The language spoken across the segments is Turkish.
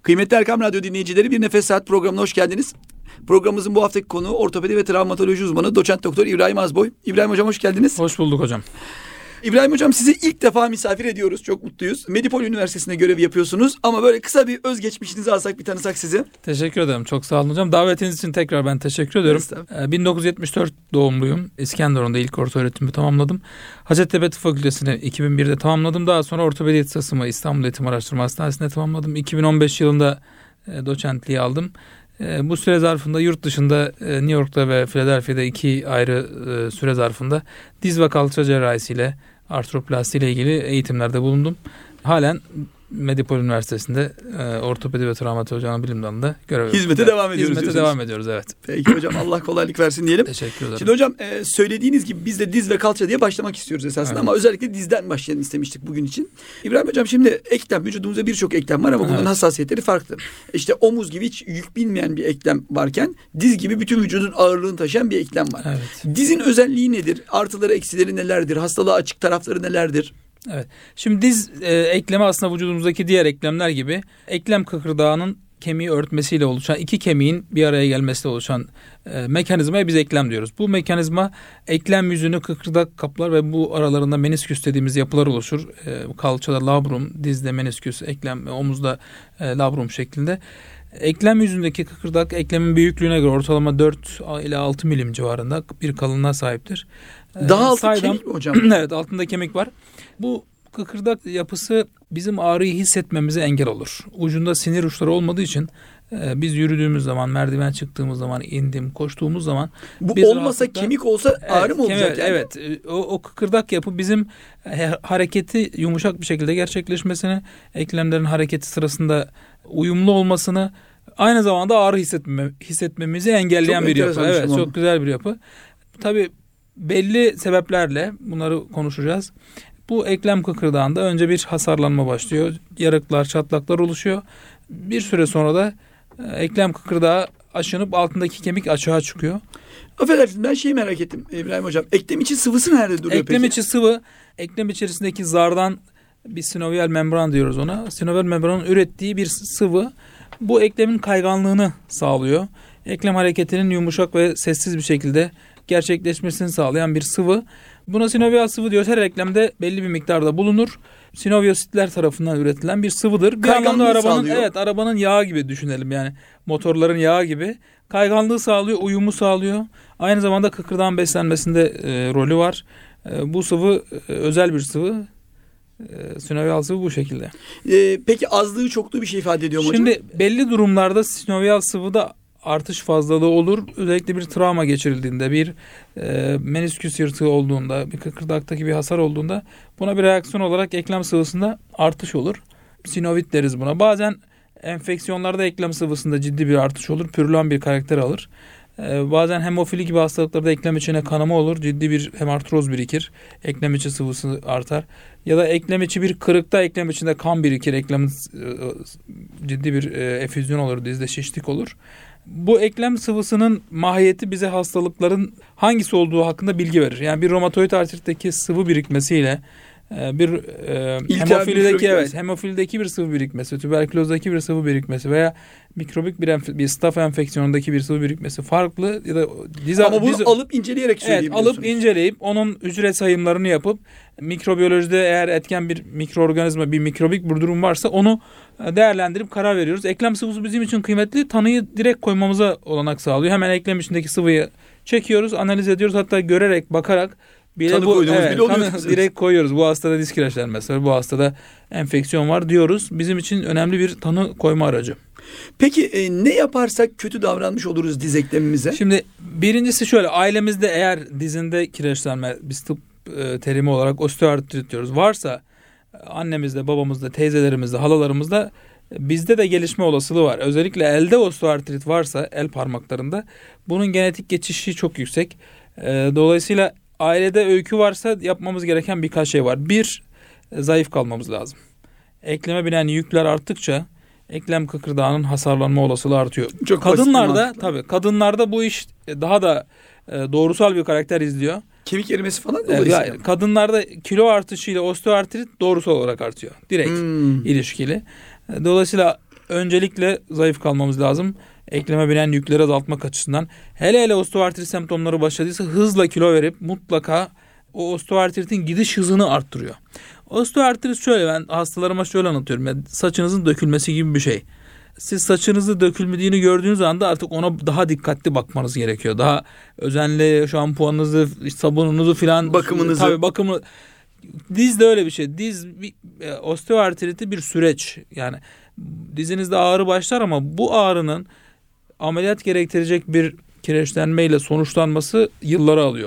Kıymetli Erkam Radyo dinleyicileri, Bir Nefes Saat programına hoş geldiniz. Programımızın bu haftaki konuğu ortopedi ve travmatoloji uzmanı doçent doktor İbrahim Azboy. İbrahim hocam hoş geldiniz. Hoş bulduk hocam. İbrahim hocam, sizi ilk defa misafir ediyoruz. Çok mutluyuz. Medipol Üniversitesi'nde görev yapıyorsunuz ama böyle kısa bir özgeçmişinizi alsak, bir tanısak sizi. Teşekkür ederim. Çok sağ olun hocam. Davetiniz için tekrar ben teşekkür ediyorum. 1974 doğumluyum. İskenderun'da ilk ortaöğretimimi tamamladım. Hacettepe Tıp Fakültesini 2001'de tamamladım. Daha sonra ortopedi ihtisasımı İstanbul Eğitim Araştırma Hastanesi'nde tamamladım. 2015 yılında doçentliği aldım. Bu süre zarfında yurt dışında New York'ta ve Philadelphia'da 2 ayrı süre zarfında diz ve kalça cerrahisiyle, artroplasti ile ilgili eğitimlerde bulundum. Halen Medipol Üniversitesi'nde ortopedi ve travmatoloji anabilim dalında görev yapıyorum. Hizmete devam ediyoruz. Hizmete devam ediyoruz, evet. Peki hocam, Allah kolaylık versin diyelim. Teşekkür ederim. Şimdi hocam, söylediğiniz gibi biz de diz ve kalça diye başlamak istiyoruz esasında, evet. Ama özellikle dizden başlayalım istemiştik bugün için. İbrahim hocam, şimdi eklem, vücudumuzda birçok eklem var ama bunların hassasiyetleri farklı. İşte omuz gibi hiç yük bilmeyen bir eklem varken diz gibi bütün vücudun ağırlığını taşıyan bir eklem var. Evet. Dizin özelliği nedir? Artıları, eksileri nelerdir? Hastalığa açık tarafları nelerdir? Evet. Şimdi diz eklemi aslında vücudumuzdaki diğer eklemler gibi eklem kıkırdağının kemiği örtmesiyle oluşan, iki kemiğin bir araya gelmesiyle oluşan mekanizmaya biz eklem diyoruz. Bu mekanizma eklem yüzünü kıkırdak kaplar ve bu aralarında menisküs dediğimiz yapılar oluşur. Kalçada labrum, dizde menisküs, eklem, omuzda labrum şeklinde. Eklem yüzündeki kıkırdak eklemin büyüklüğüne göre ortalama 4 ile 6 milim civarında bir kalınlığa sahiptir. Daha altı kemik mi hocam? Evet, altında kemik var. Bu kıkırdak yapısı bizim ağrıyı hissetmemize engel olur. Ucunda sinir uçları olmadığı için biz yürüdüğümüz zaman, merdiven çıktığımız zaman, koştuğumuz zaman... Bu olmasa kemik olsa ağrı mı olacak yani? Evet, o kıkırdak yapı bizim hareketi yumuşak bir şekilde gerçekleşmesini, eklemlerin hareketi sırasında uyumlu olmasını, aynı zamanda ağrı hissetmemizi engelleyen çok bir yapı. Evet, çok çok güzel bir yapı. Tabii belli sebeplerle bunları konuşacağız. Bu eklem kıkırdağında önce bir hasarlanma başlıyor. Yarıklar, çatlaklar oluşuyor. Bir süre sonra da eklem kıkırdağı aşınıp altındaki kemik açığa çıkıyor. Affedersiniz, ben şeyi merak ettim İbrahim hocam. Eklem içi sıvısı nerede duruyor peki? Eklem içi sıvı, eklem içerisindeki zardan, bir sinovial membran diyoruz ona. Sinovial membranın ürettiği bir sıvı. Bu eklemin kayganlığını sağlıyor. Eklem hareketinin yumuşak ve sessiz bir şekilde gerçekleşmesini sağlayan bir sıvı. Buna sinovial sıvı diyoruz. Her eklemde belli bir miktarda bulunur. Sinoviyositler tarafından üretilen bir sıvıdır. Bir anlamda arabanın yağı gibi düşünelim, yani motorların yağı gibi. Kayganlığı sağlıyor, uyumu sağlıyor. Aynı zamanda kıkırdağın beslenmesinde rolü var. Bu sıvı özel bir sıvı. Sinovial sıvı bu şekilde. Peki azlığı çokluğu bir şey ifade ediyor mu hocam? Şimdi belli durumlarda sinovial sıvıda artış fazlalığı olur. Özellikle bir travma geçirildiğinde, bir menisküs yırtığı olduğunda, bir kıkırdaktaki bir hasar olduğunda buna bir reaksiyon olarak eklem sıvısında artış olur. Sinovit deriz buna. Bazen enfeksiyonlarda eklem sıvısında ciddi bir artış olur. Pürülen bir karakter alır. Bazen hemofili gibi hastalıklarda eklem içine kanama olur. Ciddi bir hemartroz birikir. Eklem içi sıvısı artar. Ya da eklem içi bir kırıkta eklem içinde kan birikir. Eklemin ciddi bir efüzyon olur. Dizde şişlik olur. Bu eklem sıvısının mahiyeti bize hastalıkların hangisi olduğu hakkında bilgi verir. Yani bir romatoid artritteki sıvı birikmesiyle bir hemofilideki bir sıvı birikmesi, tüberkülozdaki bir sıvı birikmesi veya mikrobik bir staf enfeksiyonundaki bir sıvı birikmesi farklı. Ya da ama bunu alıp inceleyerek söyleyebiliyorsunuz. Evet, alıp inceleyip onun hücre sayımlarını yapıp mikrobiyolojide eğer etken bir mikroorganizma, bir mikrobik bir durum varsa onu değerlendirip karar veriyoruz. Eklem sıvısı bizim için kıymetli. Tanıyı direkt koymamıza olanak sağlıyor. Hemen eklem içindeki sıvıyı çekiyoruz, analiz ediyoruz. Hatta görerek, bakarak tanı koyduğumuz bile oluyor. Direkt koyuyoruz. Bu hastada disk kireçlenmesi var, bu hastada enfeksiyon var diyoruz. Bizim için önemli bir tanı koyma aracı. Peki ne yaparsak kötü davranmış oluruz diz eklemimize? Şimdi birincisi şöyle, ailemizde eğer dizinde kireçlenme, biz tıp terimi olarak osteoartrit diyoruz, varsa annemizde, babamızda, teyzelerimizde, halalarımızda, bizde de gelişme olasılığı var. Özellikle elde osteoartrit varsa, el parmaklarında, bunun genetik geçişi çok yüksek. Dolayısıyla ailede öykü varsa yapmamız gereken birkaç şey var. Bir, zayıf kalmamız lazım. Ekleme binen yükler arttıkça eklem kıkırdağının hasarlanma olasılığı artıyor. Çok kadınlarda bu iş daha da doğrusal bir karakter izliyor. Kemik erimesi falan dolayısıyla. Kadınlarda kilo artışıyla osteoartrit doğrusal olarak artıyor. Direkt ilişkili. Dolayısıyla öncelikle zayıf kalmamız lazım. Ekleme binen yükleri azaltmak açısından. Hele osteoartrit semptomları başladıysa hızla kilo verip mutlaka o osteoartritin gidiş hızını arttırıyor. Osteoartrit şöyle, ben hastalarıma şöyle anlatıyorum. Yani saçınızın dökülmesi gibi bir şey. Siz saçınızı dökülmediğini gördüğünüz anda artık ona daha dikkatli bakmanız gerekiyor. Daha özenli şampuanınızı, sabununuzu filan, bakımınızı. Tabii bakımı. Diz de öyle bir şey. Osteoartriti bir süreç. Yani dizinizde ağrı başlar ama bu ağrının ameliyat gerektirecek bir kireçlenmeyle sonuçlanması yılları alıyor.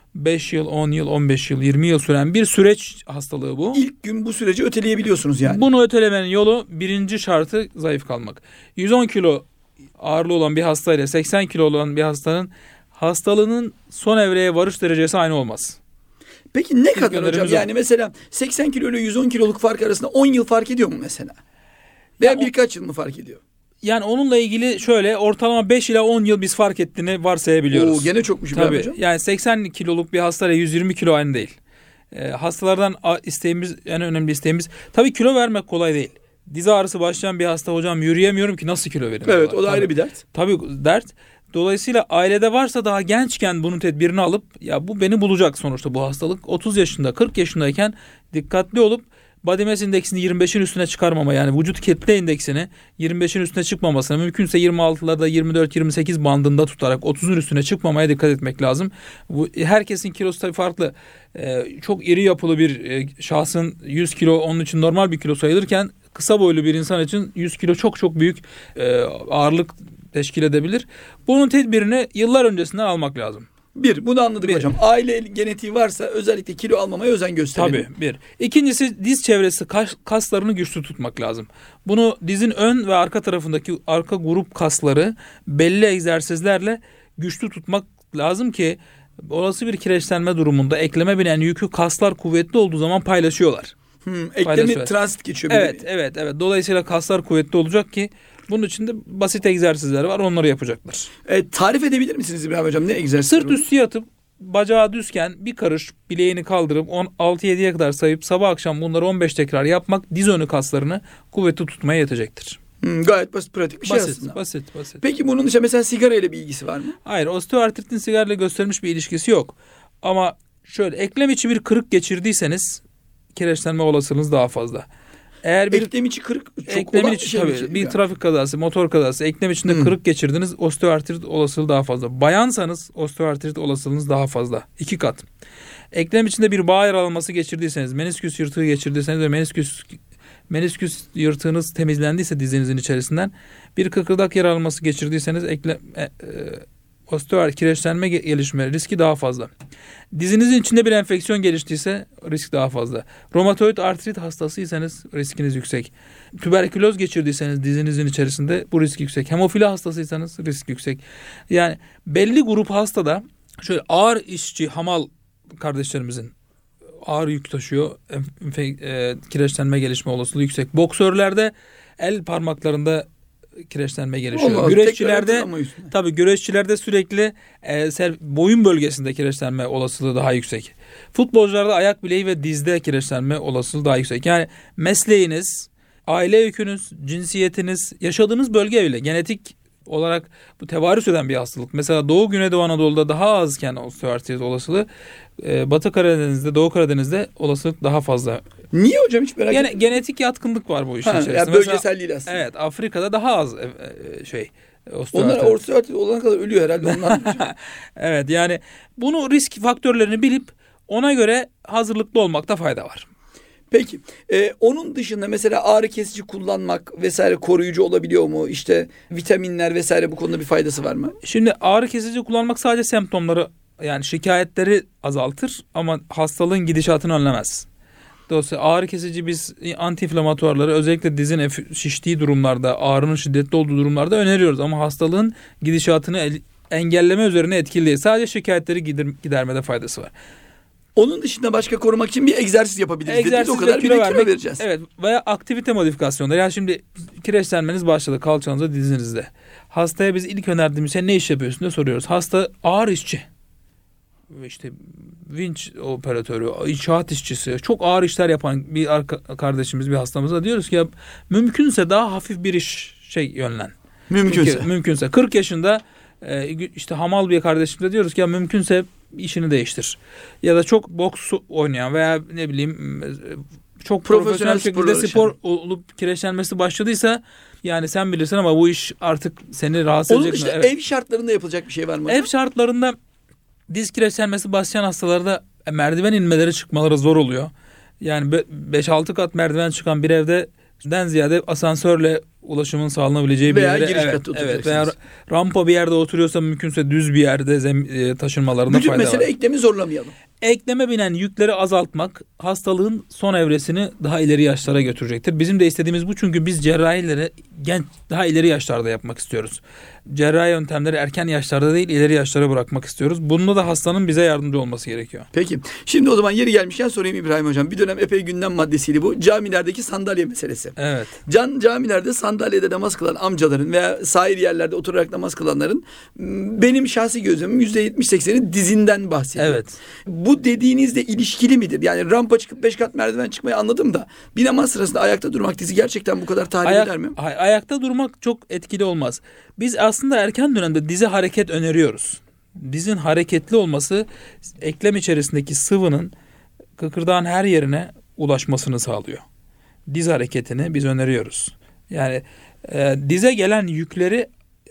5 yıl, 10 yıl, 15 yıl, 20 yıl süren bir süreç hastalığı bu. İlk gün bu süreci öteleyebiliyorsunuz yani. Bunu ötelemenin yolu, birinci şartı zayıf kalmak. 110 kilo ağırlığı olan bir hastayla 80 kilo olan bir hastanın hastalığının son evreye varış derecesi aynı olmaz. Peki ne kadar hocam? önerimiz Yani mesela 80 kilo ile 110 kiloluk fark arasında 10 yıl fark ediyor mu mesela? Veya birkaç yıl mı fark ediyor? Yani onunla ilgili şöyle ortalama 5 ila 10 yıl biz fark ettiğini varsayabiliyoruz. Gene çokmuş Tabii. hocam. Yani 80 kiloluk bir hastayla 120 kilo aynı değil. Hastalardan isteğimiz, en önemli isteğimiz, tabii kilo vermek kolay değil. Diz ağrısı başlayan bir hasta, hocam yürüyemiyorum ki nasıl kilo vereyim? Evet, o da ayrı bir dert. Tabii dert. Dolayısıyla ailede varsa daha gençken bunun tedbirini alıp, ya bu beni bulacak sonuçta bu hastalık. 30 yaşında 40 yaşındayken dikkatli olup body mass indeksini 25'in üstüne çıkarmama, yani vücut kitle indeksini 25'in üstüne çıkmamasına, mümkünse 26'larda 24-28 bandında tutarak 30'un üstüne çıkmamaya dikkat etmek lazım. Bu, herkesin kilosu tabii farklı. Çok iri yapılı bir şahsın 100 kilo onun için normal bir kilo sayılırken kısa boylu bir insan için 100 kilo çok çok büyük ağırlık teşkil edebilir. Bunun tedbirini yıllar öncesinden almak lazım. Bunu anladık hocam. Aile genetiği varsa özellikle kilo almamaya özen gösterelim. Tabii. İkincisi, diz çevresi kaslarını güçlü tutmak lazım. Bunu dizin ön ve arka tarafındaki arka grup kasları belli egzersizlerle güçlü tutmak lazım ki olası bir kireçlenme durumunda ekleme binen yükü kaslar kuvvetli olduğu zaman paylaşıyorlar. Eklemi transit geçiyor. Evet. Dolayısıyla kaslar kuvvetli olacak ki bunun için de basit egzersizler var, onları yapacaklar. Tarif edebilir misiniz İbrahim hocam? Ne egzersizler? Sırt üstü yatıp bacağı düzken bir karış bileğini kaldırıp 6-7'ye kadar sayıp sabah akşam bunları 15 tekrar yapmak diz önü kaslarını kuvvetli tutmaya yetecektir. Gayet basit, pratik bir şey aslında. Basit. Peki bunun dışında mesela sigara ile bir ilgisi var mı? Hayır, osteoartritin sigarayla gösterilmiş bir ilişkisi yok. Ama şöyle, eklem içi bir kırık geçirdiyseniz kireçlenme olasılığınız daha fazla. Eğer bir eklem içi kırık çok eklemin olan içi, şey tabii bir trafik kazası, motor kazası, eklem içinde kırık geçirdiniz, osteoartrit olasılığı daha fazla. Bayansanız osteoartrit olasılığınız daha fazla. 2 kat. Eklem içinde bir bağ yaralanması geçirdiyseniz, menisküs yırtığı geçirdiyseniz ve menisküs yırtığınız temizlendiyse dizinizin içerisinden, bir kıkırdak yaralanması geçirdiyseniz osteoartrit kireçlenme gelişme riski daha fazla. Dizinizin içinde bir enfeksiyon geliştiyse risk daha fazla. Romatoid artrit hastasıysanız riskiniz yüksek. Tüberküloz geçirdiyseniz dizinizin içerisinde bu risk yüksek. Hemofili hastasıysanız risk yüksek. Yani belli grup hastada şöyle ağır işçi, hamal kardeşlerimizin ağır yük taşıyor. Kireçlenme gelişme olasılığı yüksek. Boksörlerde el parmaklarında kireçlenme gelişiyor. Allah, güreşçilerde sürekli boyun bölgesinde kireçlenme olasılığı daha yüksek. Futbolcularda ayak bileği ve dizde kireçlenme olasılığı daha yüksek. Yani mesleğiniz, aile yükünüz, cinsiyetiniz, yaşadığınız bölge bile genetik olarak bu tevarüs eden bir hastalık. Mesela Doğu Güneydoğu Anadolu'da daha azken osteoartrit olasılığı, Batı Karadeniz'de, Doğu Karadeniz'de olasılık daha fazla. Niye hocam, hiç merak ettim. Genetik yatkınlık var bu işin içerisinde. Yani bölgesel değil aslında. Evet, Afrika'da daha az osteoartrit. Onlar osteoartrit olana kadar ölüyor herhalde ondan. Evet, yani bunu, risk faktörlerini bilip ona göre hazırlıklı olmakta fayda var. Peki onun dışında mesela ağrı kesici kullanmak vesaire koruyucu olabiliyor mu? İşte vitaminler vesaire, bu konuda bir faydası var mı? Şimdi ağrı kesici kullanmak sadece semptomları, yani şikayetleri azaltır ama hastalığın gidişatını önlemez. Dolayısıyla ağrı kesici biz antiinflamatuarları özellikle dizin şiştiği durumlarda, ağrının şiddetli olduğu durumlarda öneriyoruz. Ama hastalığın gidişatını engelleme üzerine etkili değil. Sadece şikayetleri gidermede faydası var. Onun dışında başka korumak için bir egzersiz yapabiliriz. Egzersiz, o kadar kilo vereceğiz. Evet, veya aktivite modifikasyonları. Yani şimdi kireçlenmeniz başladı kalçanızda, dizinizde. Hastaya biz ilk önerdiğimiz şey, ne iş yapıyorsun diye soruyoruz. Hasta ağır işçi. işte vinç operatörü, inşaat işçisi, çok ağır işler yapan bir kardeşimiz, bir hastamıza diyoruz ki ya, mümkünse daha hafif bir iş yönlen. Mümkünse 40 yaşında işte hamal bir kardeşimize diyoruz ki ya mümkünse işini değiştir. Ya da çok boks oynayan veya ne bileyim çok profesyonel şekilde spor olup kireçlenmesi başladıysa yani sen bilirsin ama bu iş artık seni rahatsız edecek mi? Onun dışında ev şartlarında yapılacak bir şey var mı? Ev şartlarında diz kireçlenmesi başlayan hastalarda merdiven inmeleri çıkmaları zor oluyor. Yani 5-6 kat merdiven çıkan bir evden ziyade asansörle ulaşımın sağlanabileceği bir yere, giriş katı oturacaksınız. Veya rampa bir yerde oturuyorsa mümkünse düz bir yerde taşınmalarında fayda var. Bütün mesele eklemi zorlamayalım. Ekleme binen yükleri azaltmak hastalığın son evresini daha ileri yaşlara götürecektir. Bizim de istediğimiz bu, çünkü biz cerrahileri daha ileri yaşlarda yapmak istiyoruz. Cerrahi yöntemleri erken yaşlarda değil, ileri yaşlara bırakmak istiyoruz. Bunda da hastanın bize yardımcı olması gerekiyor. Peki. Şimdi o zaman yeri gelmişken sorayım İbrahim Hocam. Bir dönem epey gündem maddesiydi bu. Camilerdeki sandalye meselesi. Evet. Camilerde sandalyede namaz kılan amcaların veya sair yerlerde oturarak namaz kılanların benim şahsi gözlemim %70-80'i dizinden bahsediyor. Evet. Bu dediğinizle ilişkili midir? Yani rampa çıkıp 5 kat merdiven çıkmayı anladım da bir namaz sırasında ayakta durmak dizi gerçekten bu kadar tahrip eder mi? Ayakta durmak çok etkili olmaz. Biz aslında erken dönemde dize hareket öneriyoruz. Dizin hareketli olması eklem içerisindeki sıvının kıkırdağın her yerine ulaşmasını sağlıyor. Diz hareketini biz öneriyoruz. Yani dize gelen yükleri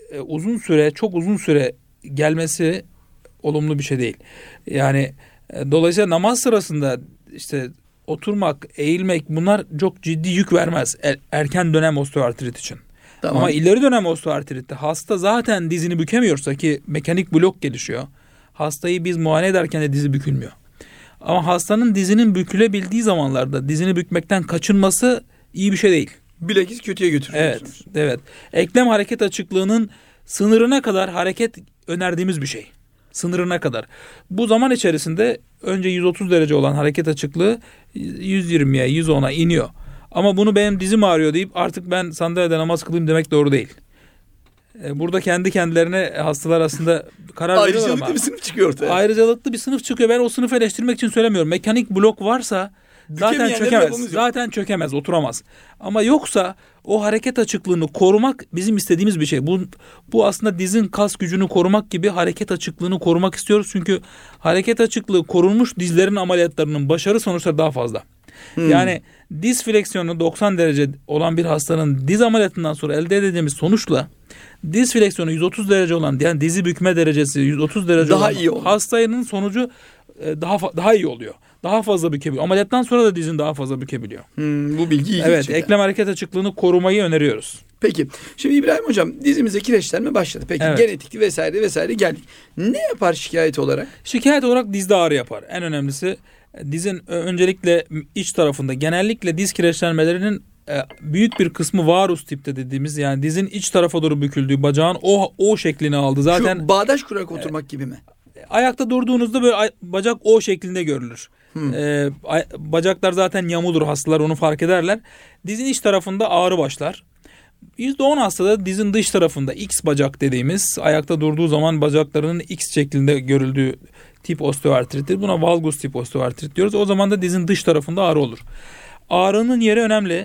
çok uzun süre gelmesi olumlu bir şey değil. Yani dolayısıyla namaz sırasında işte oturmak, eğilmek, bunlar çok ciddi yük vermez erken dönem osteoartrit için. Tamam. Ama ileri dönem osteoartritte hasta zaten dizini bükemiyorsa, ki mekanik blok gelişiyor. Hastayı biz muayene ederken de dizi bükülmüyor. Ama hastanın dizinin bükülebildiği zamanlarda dizini bükmekten kaçınması iyi bir şey değil. Bilakis kötüye götürüyorsunuz. Evet. Eklem hareket açıklığının sınırına kadar hareket önerdiğimiz bir şey. Sınırına kadar. Bu zaman içerisinde önce 130 derece olan hareket açıklığı 120'ye, 110'a iniyor. Ama bunu benim dizim ağrıyor deyip artık ben sandalyede namaz kılayım demek doğru değil. Burada kendi kendilerine hastalar aslında karar veriyorlar ama. Ayrıcalıklı bir sınıf çıkıyor ortaya. Ayrıcalıklı bir sınıf çıkıyor. Ben o sınıfı eleştirmek için söylemiyorum. Mekanik blok varsa zaten çökemez. Zaten çökemez, oturamaz. Ama yoksa o hareket açıklığını korumak bizim istediğimiz bir şey. Bu aslında dizin kas gücünü korumak gibi hareket açıklığını korumak istiyoruz. Çünkü hareket açıklığı korunmuş dizlerin ameliyatlarının başarı sonuçları daha fazla. Yani diz fleksiyonu 90 derece olan bir hastanın diz ameliyatından sonra elde edeceğimiz sonuçla diz fleksiyonu 130 derece olan, yani dizi bükme derecesi 130 derece daha olan iyi hastanın sonucu daha iyi oluyor. Daha fazla bükebiliyor. Ameliyattan sonra da dizin daha fazla bükebiliyor. Bu bilgi iyi. Evet, eklem hareket açıklığını korumayı öneriyoruz. Peki. Şimdi İbrahim Hocam, dizimize kireçlenme başladı. Peki genetikli vesaire geldik. Ne yapar şikayet olarak? Şikayet olarak dizde ağrı yapar. En önemlisi dizin öncelikle iç tarafında, genellikle diz kireçlenmelerinin büyük bir kısmı varus tipte dediğimiz, yani dizin iç tarafa doğru büküldüğü, bacağın o şeklini aldı. Zaten şu bağdaş kurarak oturmak gibi mi? Ayakta durduğunuzda böyle bacak O şeklinde görülür. Bacaklar zaten yamulur, hastalar onu fark ederler. Dizin iç tarafında ağrı başlar. %10 hastada dizin dış tarafında X bacak dediğimiz, ayakta durduğu zaman bacaklarının X şeklinde görüldüğü tip osteoartrittir. Buna valgus tip osteoartrit diyoruz. O zaman da dizin dış tarafında ağrı olur. Ağrının yeri önemli.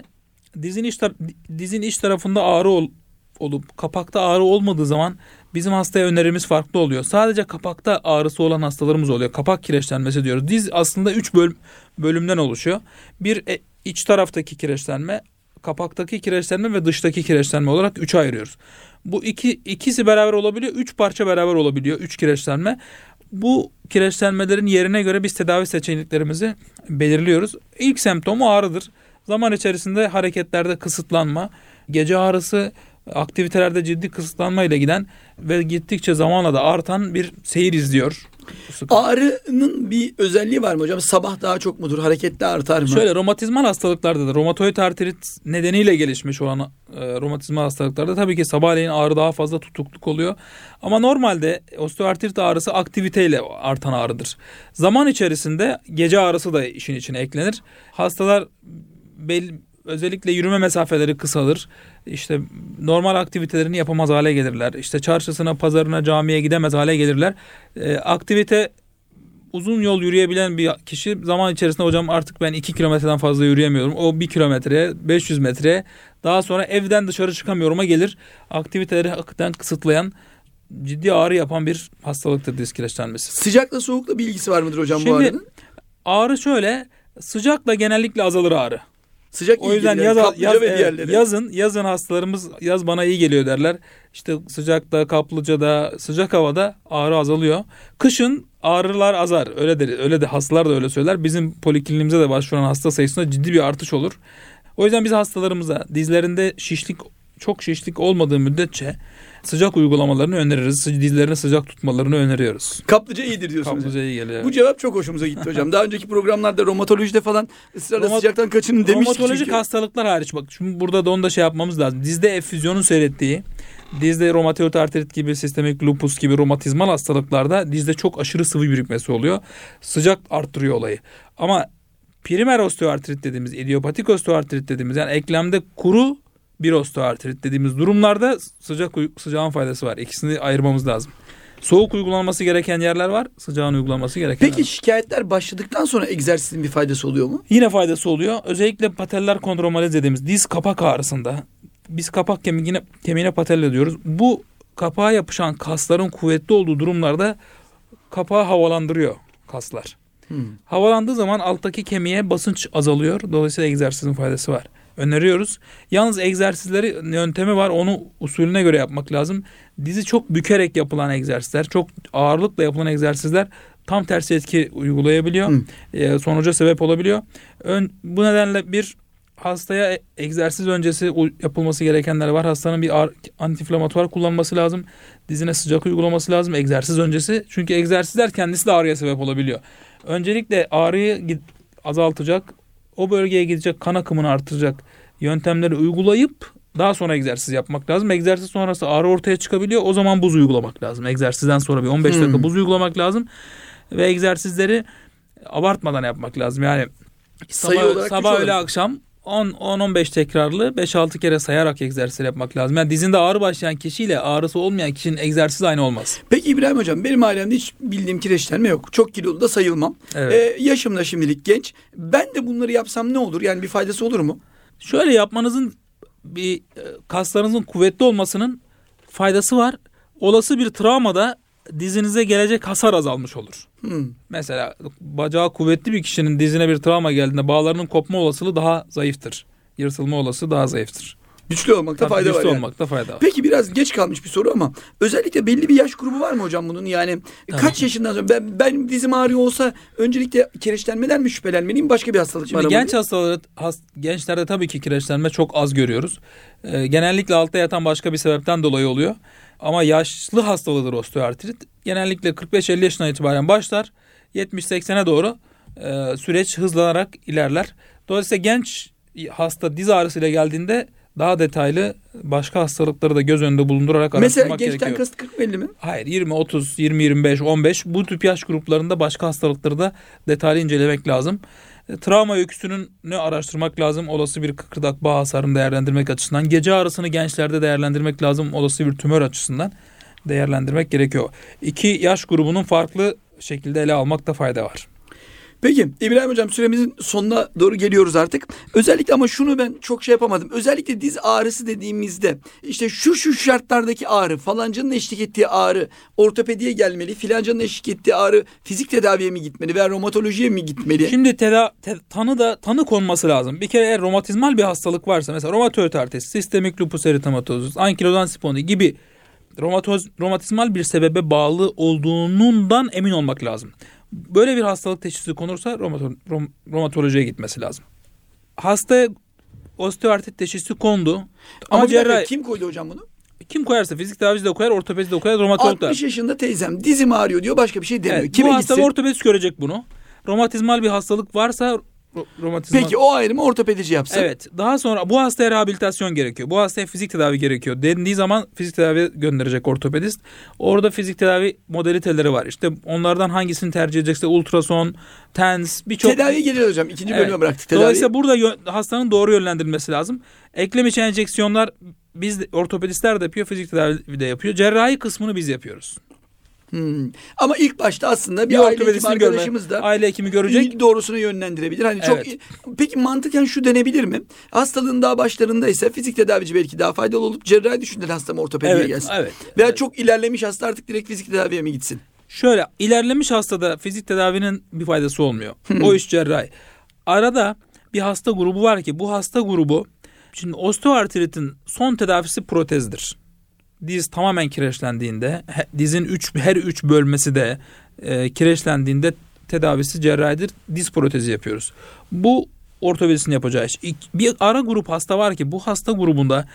Dizin iç tarafında ağrı olup kapakta ağrı olmadığı zaman bizim hastaya önerimiz farklı oluyor. Sadece kapakta ağrısı olan hastalarımız oluyor. Kapak kireçlenmesi diyoruz. Diz aslında 3 bölümden oluşuyor. Bir iç taraftaki kireçlenme, kapaktaki kireçlenme ve dıştaki kireçlenme olarak 3'e ayırıyoruz. Bu ikisi beraber olabiliyor. 3 parça beraber olabiliyor. 3 kireçlenme. Bu kireçlenmelerin yerine göre biz tedavi seçeneklerimizi belirliyoruz. İlk semptomu ağrıdır. Zaman içerisinde hareketlerde kısıtlanma, gece ağrısı, aktivitelerde ciddi kısıtlanma ile giden ve gittikçe zamanla da artan bir seyir izliyor. Ağrının bir özelliği var mı hocam? Sabah daha çok mudur? Harekette artar mı? Şöyle, romatizmal hastalıklarda da, romatoid artrit nedeniyle gelişmiş olan romatizmal hastalıklarda tabii ki sabahleyin ağrı daha fazla, tutukluk oluyor. Ama normalde osteoartrit ağrısı aktiviteyle artan ağrıdır. Zaman içerisinde gece ağrısı da işin içine eklenir. Hastalar özellikle yürüme mesafeleri kısalır. İşte normal aktivitelerini yapamaz hale gelirler. İşte çarşısına, pazarına, camiye gidemez hale gelirler. Aktivite uzun yol yürüyebilen bir kişi zaman içerisinde hocam artık ben 2 kilometreden fazla yürüyemiyorum. O 1 kilometre, 500 metre, daha sonra evden dışarı çıkamıyorum'a gelir. Aktiviteleri hakikaten kısıtlayan, ciddi ağrı yapan bir hastalıktır diz kireçlenmesi. Sıcakla soğukla bir ilgisi var mıdır hocam bu Şimdi ağrının? ağrı şöyle, sıcakla genellikle azalır ağrı. Sıcak O yüzden yazın hastalarımız yaz bana iyi geliyor derler. İşte sıcakta, kaplıcada, sıcak havada ağrı azalıyor. Kışın ağrılar azar. Öyle de hastalar da öyle söyler. Bizim polikliniğimize de başvuran hasta sayısında ciddi bir artış olur. O yüzden biz hastalarımıza dizlerinde çok şişlik olmadığı müddetçe sıcak uygulamalarını öneririz. Dizlerini sıcak tutmalarını öneriyoruz. Kaplıca iyidir diyorsunuz. Kaplıca iyi geliyor. Bu cevap çok hoşumuza gitti hocam. Daha önceki programlarda romatolojide falan ısrarla sıcaktan kaçının demiştik. Romatolojik hastalıklar hariç bak. Şimdi burada da onu da yapmamız lazım. Dizde efüzyonun seyrettiği, dizde romatoid artrit gibi, sistemik lupus gibi romatizmal hastalıklarda dizde çok aşırı sıvı birikmesi oluyor. Sıcak arttırıyor olayı. Ama primer osteoartrit dediğimiz, idiopatik osteoartrit dediğimiz, yani eklemde kuru bir osteoartrit dediğimiz durumlarda sıcağın faydası var. İkisini ayırmamız lazım. Soğuk uygulanması gereken yerler var, sıcağın uygulanması gereken yerler. Peki şikayetler başladıktan sonra egzersizin bir faydası oluyor mu? Yine faydası oluyor. Özellikle patellar kondromalazi dediğimiz diz kapak ağrısında, biz kapak kemiğine patella diyoruz. Bu kapağa yapışan kasların kuvvetli olduğu durumlarda kapağı havalandırıyor kaslar. Havalandığı zaman alttaki kemiğe basınç azalıyor. Dolayısıyla egzersizin faydası var. Öneriyoruz. Yalnız egzersizleri yöntemi var. Onu usulüne göre yapmak lazım. Dizi çok bükerek yapılan egzersizler, çok ağırlıkla yapılan egzersizler tam tersi etki uygulayabiliyor. Sonuca sebep olabiliyor. Bu nedenle bir hastaya egzersiz öncesi yapılması gerekenler var. Hastanın bir antiinflamatuar kullanması lazım. Dizine sıcak uygulaması lazım egzersiz öncesi. Çünkü egzersizler kendisi de ağrıya sebep olabiliyor. Öncelikle ağrıyı azaltacak, o bölgeye gidecek kan akımını artıracak yöntemleri uygulayıp daha sonra egzersiz yapmak lazım. Egzersiz sonrası ağrı ortaya çıkabiliyor. O zaman buz uygulamak lazım. Egzersizden sonra bir 15 dakika buz uygulamak lazım. Ve egzersizleri abartmadan yapmak lazım. Yani sabah öğle akşam 10-15 tekrarlı 5-6 kere sayarak egzersiz yapmak lazım. Yani dizinde ağrı başlayan kişiyle ağrısı olmayan kişinin egzersizi aynı olmaz. Peki İbrahim hocam, benim ailemde hiç bildiğim kireçlenme yok. Çok kilolu da sayılmam. Evet. Yaşım da şimdilik genç. Ben de bunları yapsam ne olur? Yani bir faydası olur mu? Şöyle yapmanızın bir kaslarınızın kuvvetli olmasının faydası var. Olası bir travmada dizinize gelecek hasar azalmış olur. Mesela bacağı kuvvetli bir kişinin dizine bir travma geldiğinde bağlarının kopma olasılığı daha zayıftır. Yırtılma olasılığı daha zayıftır. Güçlü olmakta fayda var. Güçlü olmakta fayda var. Peki biraz geç kalmış bir soru ama özellikle belli bir yaş grubu var mı hocam bunun? Yani kaç yaşından sonra ben dizim ağrıyor olsa öncelikle kireçlenmeden mi şüphelenmeliyim, başka bir hastalık mı aramalıyım? Gençlerde tabii ki kireçlenme çok az görüyoruz. Genellikle altta yatan başka bir sebepten dolayı oluyor. Ama yaşlı hastalığıdır osteoartrit. Genellikle 45-50 yaşından itibaren başlar. 70-80'e doğru süreç hızlanarak ilerler. Dolayısıyla genç hasta diz ağrısıyla geldiğinde daha detaylı başka hastalıkları da göz önünde bulundurarak araştırmak gerekiyor. Mesela gençten kasıt 40-50 mi? Hayır, 20-30, 20-25, 15 bu tip yaş gruplarında başka hastalıkları da detaylı incelemek lazım. Travma öyküsünü araştırmak lazım. Olası bir kıkırdak bağ hasarını değerlendirmek açısından. Gece ağrısını gençlerde değerlendirmek lazım. Olası bir tümör açısından değerlendirmek gerekiyor. İki yaş grubunun farklı şekilde ele almakta fayda var. Peki İbrahim hocam, süremizin sonuna doğru geliyoruz artık. Özellikle ama şunu ben çok yapamadım. Özellikle diz ağrısı dediğimizde işte şu şartlardaki ağrı, falancanın eşlik ettiği ağrı ortopediye gelmeli, filancanın eşlik ettiği ağrı fizik tedaviye mi gitmeli veya romatolojiye mi gitmeli? Şimdi tanı konması lazım. Bir kere eğer romatizmal bir hastalık varsa, mesela romatoid artrit, sistemik lupus eritematosus, ankilozan spondilit gibi romatizmal bir sebebe bağlı olduğundan emin olmak lazım. Böyle bir hastalık teşhisi konursa romatolojiye gitmesi lazım. Hastaya osteoartrit teşhisi kondu. Ama cerrahi kim koydu hocam bunu? Kim koyarsa, fizik tedavisi de koyar, ortopedi de koyar, romatolog da. 60 yaşında teyzem dizim ağrıyor diyor, başka bir şey demiyor. Evet, kime bu hasta gitsin? ortopedist görecek bunu. Romatizmal bir hastalık varsa Peki o ayrımı ortopedici yapsın. Evet. Daha sonra bu hastaya rehabilitasyon gerekiyor. Bu hastaya fizik tedavi gerekiyor dendiği zaman fizik tedavi gönderecek ortopedist. Orada fizik tedavi modaliteleri var. İşte onlardan hangisini tercih edecekse ultrason, TENS, birçok. Tedaviye geliyor hocam. İkinci bölüme bıraktık tedaviyi. Dolayısıyla burada hastanın doğru yönlendirilmesi lazım. Eklem içi enjeksiyonlar biz ortopedistler de yapıyor, fizik tedavi de yapıyor. Cerrahi kısmını biz yapıyoruz. Ama ilk başta aslında bir aile hekim ortopedisini arkadaşımız da aile hekimi görecek. Doğrusunu yönlendirebilir. Hani çok Evet. Peki mantıken şu denebilir mi? Hastalığın daha başlarındaysa fizik tedavici belki daha faydalı olup cerrahi düşünen hasta mı ortopediye gelsin? Evet. Veya çok ilerlemiş hasta artık direkt fizik tedaviye mi gitsin? Şöyle, ilerlemiş hastada fizik tedavinin bir faydası olmuyor. O iş cerrahi. Arada bir hasta grubu var ki bu hasta grubu, şimdi osteoartritin son tedavisi protezdir. Diz tamamen kireçlendiğinde, dizin her üç bölmesi de kireçlendiğinde tedavisi cerrahidir. Diz protezi yapıyoruz. Bu ortopedisini yapacağı iş. Bir ara grup hasta var ki bu hasta grubunda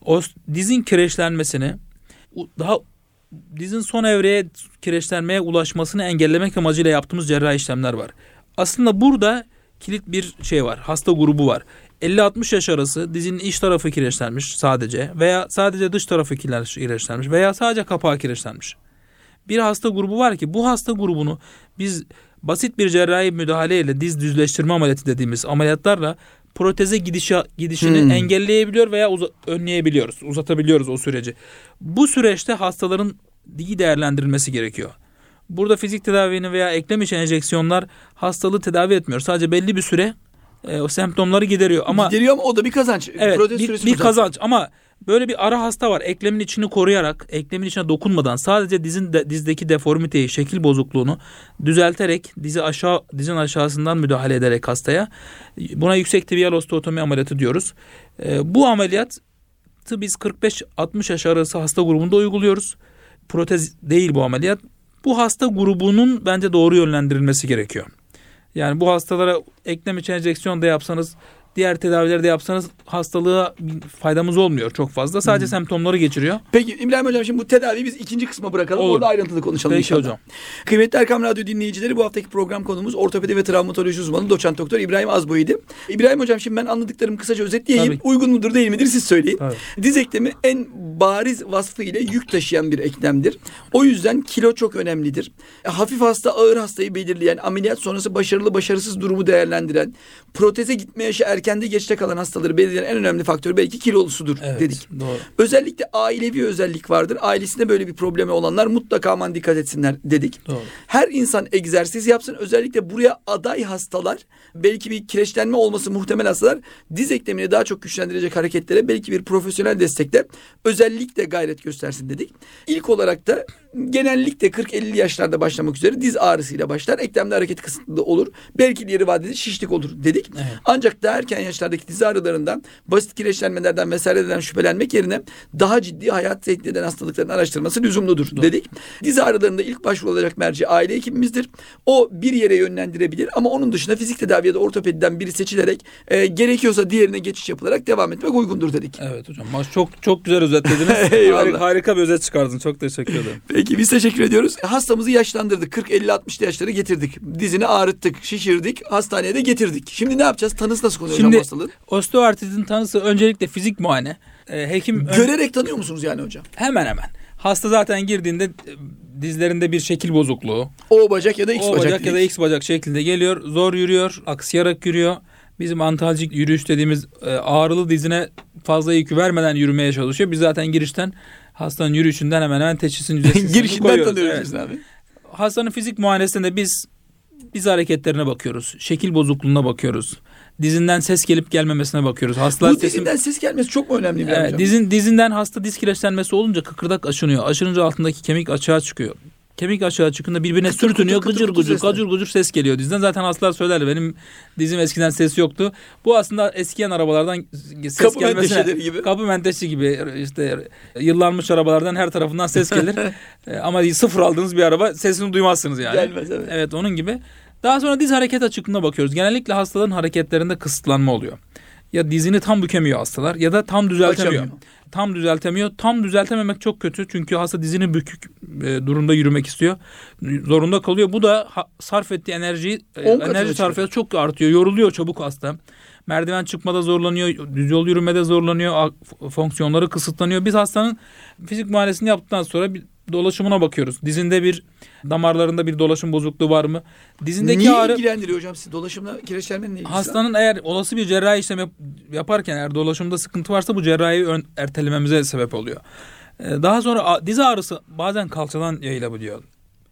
dizin kireçlenmesini, daha dizin son evreye kireçlenmeye ulaşmasını engellemek amacıyla yaptığımız cerrahi işlemler var. Aslında burada kilit bir şey var. Hasta grubu var. 50-60 yaş arası dizinin iç tarafı kireçlenmiş sadece veya sadece dış tarafı kireçlenmiş veya sadece kapağı kireçlenmiş. Bir hasta grubu var ki bu hasta grubunu biz basit bir cerrahi müdahaleyle, diz düzleştirme ameliyatı dediğimiz ameliyatlarla proteze gidişini engelleyebiliyor veya önleyebiliyoruz. Uzatabiliyoruz o süreci. Bu süreçte hastaların iyi değerlendirilmesi gerekiyor. Burada fizik tedavinin veya eklem içi enjeksiyonlar hastalığı tedavi etmiyor. Sadece belli bir süre o semptomları gideriyor ama o da bir kazanç. Evet, Protez süresi bir kazanç ama böyle bir ara hasta var. Eklemin içini koruyarak, eklemin içine dokunmadan sadece dizdeki deformiteyi, şekil bozukluğunu düzelterek dizin aşağısından müdahale ederek hastaya, buna yüksek tibial osteotomi ameliyatı diyoruz. Bu ameliyatı biz 45-60 yaş arası hasta grubunda uyguluyoruz. Protez değil bu ameliyat. Bu hasta grubunun bence doğru yönlendirilmesi gerekiyor. Yani bu hastalara eklem içi enjeksiyon da yapsanız, diğer tedavileri de yapsanız hastalığa faydamız olmuyor çok fazla. Sadece semptomları geçiriyor. Peki İbrahim Hocam, şimdi bu tedaviyi biz ikinci kısma bırakalım. Olur. Orada ayrıntılı konuşalım Peki inşallah. hocam. Kıymetli Erkam Radyo dinleyicileri, bu haftaki program konumuz ortopedi ve travmatoloji uzmanı doçent doktor İbrahim Azboy'ydi. İbrahim Hocam, şimdi ben anladıklarımı kısaca özetleyeyim. Tabii. Uygun mudur değil midir siz söyleyin. Tabii. Diz eklemi en bariz vasfı ile yük taşıyan bir eklemdir. O yüzden kilo çok önemlidir. Hafif hasta, ağır hastayı belirleyen, ameliyat sonrası başarılı başarısız durumu değerlendiren, proteze gitme yaşı erkende geçte kalan hastaları belirleyen en önemli faktör belki kilolusudur dedik. Doğru. Özellikle ailevi özellik vardır. Ailesinde böyle bir problemi olanlar mutlaka aman dikkat etsinler dedik. Doğru. Her insan egzersiz yapsın. Özellikle buraya aday hastalar, belki bir kireçlenme olması muhtemel hastalar, diz eklemini daha çok güçlendirecek hareketlere belki bir profesyonel destekle özellikle gayret göstersin dedik. İlk olarak da genellikle 40-50 yaşlarda başlamak üzere diz ağrısıyla başlar. Eklemde hareket kısıtlı olur. Belki ileri vadede şişlik olur dedik. Evet. Ancak daha erken yaşlardaki diz ağrılarından, basit kireçlenmelerden vesaireden şüphelenmek yerine daha ciddi hayat tehdit eden hastalıkların araştırılması lüzumludur dedik. Diz ağrılarında ilk başvurulacak merci aile hekimimizdir. O bir yere yönlendirebilir ama onun dışında fizik tedavi ya da ortopediden biri seçilerek gerekiyorsa diğerine geçiş yapılarak devam etmek uygundur dedik. Evet hocam. Çok güzel özetlediniz. Eyvallah. Harika bir özet çıkardın. Çok teşekkür ederim. Peki biz teşekkür ediyoruz. Hastamızı yaşlandırdık. 40-50-60 yaşları getirdik. Dizini ağrıttık, şişirdik, hastaneye de getirdik. Şimdi ne yapacağız? Tanısı nasıl konuyor hocam bu hastalığın? Osteoartritin tanısı öncelikle fizik muayene. Hekim Görerek tanıyor musunuz yani hocam? hemen. Hasta zaten girdiğinde dizlerinde bir şekil bozukluğu. O bacak ya da X O bacak. bacak ya da X bacak şeklinde geliyor. Zor yürüyor, aksayarak yürüyor. Bizim antalcik yürüyüş dediğimiz ağrılı dizine fazla yükü vermeden yürümeye çalışıyor. Biz zaten girişten hastanın yürüyüşünden hemen teşhisin yüzdesini Girişinden koyuyoruz. tanıyoruz Evet. abi. Hastanın fizik muayenesinde biz diz hareketlerine bakıyoruz. Şekil bozukluğuna bakıyoruz. Dizinden ses gelip gelmemesine bakıyoruz. Hastalar Bu dizinden ses gelmesi çok mu önemli? Evet, hocam? dizinden hasta diz kireçlenmesi olunca kıkırdak aşınıyor. Aşınınca altındaki kemik açığa çıkıyor. Kemik açığa çıkınca birbirine sürtünüyor. Gıcır gıcır ses geliyor dizden. Zaten hastalar söyler, benim dizim eskiden ses yoktu. Bu aslında eskiyen arabalardan ses Kapı gelmesine. menteşeleri gibi. Kapı menteşesi gibi, işte yıllanmış arabalardan her tarafından ses gelir. Ama sıfır aldığınız bir araba sesini duymazsınız yani. Gelmez, evet. Evet, onun gibi. Daha sonra diz hareket açıklığına bakıyoruz. Genellikle hastaların hareketlerinde kısıtlanma oluyor. Ya dizini tam bükemiyor hastalar ya da tam düzeltemiyor. Açamıyor. Tam düzeltemiyor. Tam düzeltememek çok kötü. Çünkü hasta dizini bükük durumda yürümek istiyor. Zorunda kalıyor. Bu da sarf ettiği enerji sarfiyatı çok artıyor. Yoruluyor çabuk hasta. Merdiven çıkmada zorlanıyor. Düz yol yürümede zorlanıyor. Fonksiyonları kısıtlanıyor. Biz hastanın fizik muayenesini yaptıktan sonra bir dolaşımına bakıyoruz. Dizinde damarlarında bir dolaşım bozukluğu var mı? Dizindeki Niye ağrı ilgilendiriyor hocam sizi? Dolaşımla kireçlenmenin ilgisi? hastanın eğer olası bir cerrahi işlem yaparken eğer dolaşımda sıkıntı varsa bu cerrahi ertelememize sebep oluyor. Daha sonra diz ağrısı bazen kalçadan yayılabiliyor.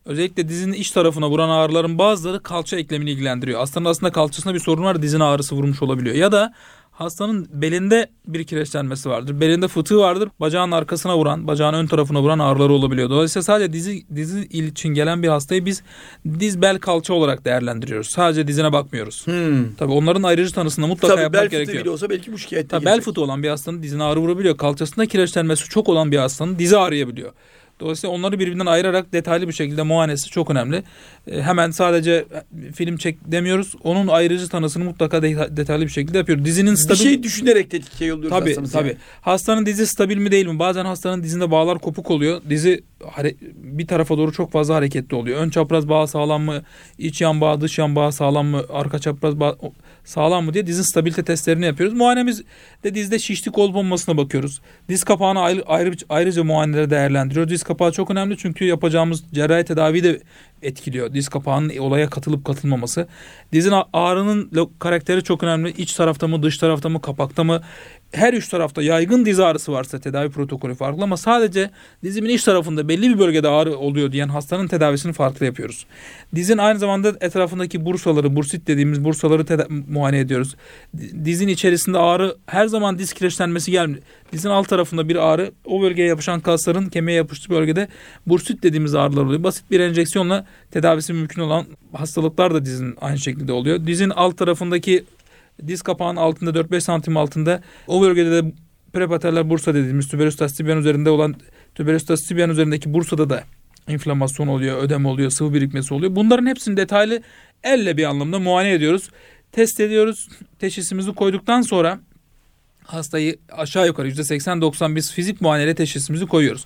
Özellikle dizinin iç tarafına vuran ağrıların bazıları kalça eklemini ilgilendiriyor. Hastanın aslında kalçasında bir sorun var, dizin ağrısı vurmuş olabiliyor. Ya da hastanın belinde bir kireçlenmesi vardır. Belinde fıtığı vardır. Bacağın arkasına vuran, bacağın ön tarafına vuran ağrıları olabiliyor. Dolayısıyla sadece dizi için gelen bir hastayı biz diz bel kalça olarak değerlendiriyoruz. Sadece dizine bakmıyoruz. Tabii onların ayrıcı tanısını mutlaka yapmak gerekiyor. Bel fıtığı bile olsa belki bu şikayette Tabii bel fıtığı olan bir hastanın dizine ağrı vurabiliyor. Kalçasında kireçlenmesi çok olan bir hastanın dizi ağrıyabiliyor. Dolayısıyla onları birbirinden ayırarak detaylı bir şekilde muayenesi çok önemli. Hemen sadece film çek demiyoruz. Onun ayrıcı tanısını mutlaka detaylı bir şekilde yapıyoruz. Dizinin bir şey düşünerek tetkike yolluyoruz hastamızı. Tabii. Yani. Hastanın dizi stabil mi değil mi? Bazen hastanın dizinde bağlar kopuk oluyor. Dizi bir tarafa doğru çok fazla hareketli oluyor. Ön çapraz bağ sağlam mı? İç yan bağ, dış yan bağ sağlam mı? Arka çapraz bağ sağlam mı diye dizin stabilite testlerini yapıyoruz. Muayenemizde dizde şişlik olup olmamasına bakıyoruz. Diz kapağını ayrıca muayenelere değerlendiriyoruz. Diz kapağı çok önemli çünkü yapacağımız cerrahi tedaviyi de etkiliyor. Diz kapağının olaya katılıp katılmaması. Dizin ağrının karakteri çok önemli. İç tarafta mı, dış tarafta mı, kapakta mı? Her üç tarafta yaygın diz ağrısı varsa tedavi protokolü farklı ama sadece dizimin iç tarafında belli bir bölgede ağrı oluyor diyen hastanın tedavisini farklı yapıyoruz. Dizin aynı zamanda etrafındaki bursaları, bursit dediğimiz bursaları muayene ediyoruz. Dizin içerisinde ağrı her zaman diz kireçlenmesi gelmiyor. Dizin alt tarafında bir ağrı, o bölgeye yapışan kasların kemiğe yapıştığı bölgede bursit dediğimiz ağrılar oluyor. Basit bir enjeksiyonla tedavisi mümkün olan hastalıklar da dizin aynı şekilde oluyor. Dizin alt tarafındaki diz kapağının altında 4-5 santim altında o bölgede de prepateller bursa dediğimiz tuberostas tibian üzerinde olan tuberostas tibian üzerindeki bursada da inflamasyon oluyor, ödem oluyor, sıvı birikmesi oluyor. Bunların hepsini detaylı elle bir anlamda muayene ediyoruz. Test ediyoruz. Teşhisimizi koyduktan sonra hastayı aşağı yukarı %80-90 biz fizik muayeneyle teşhisimizi koyuyoruz.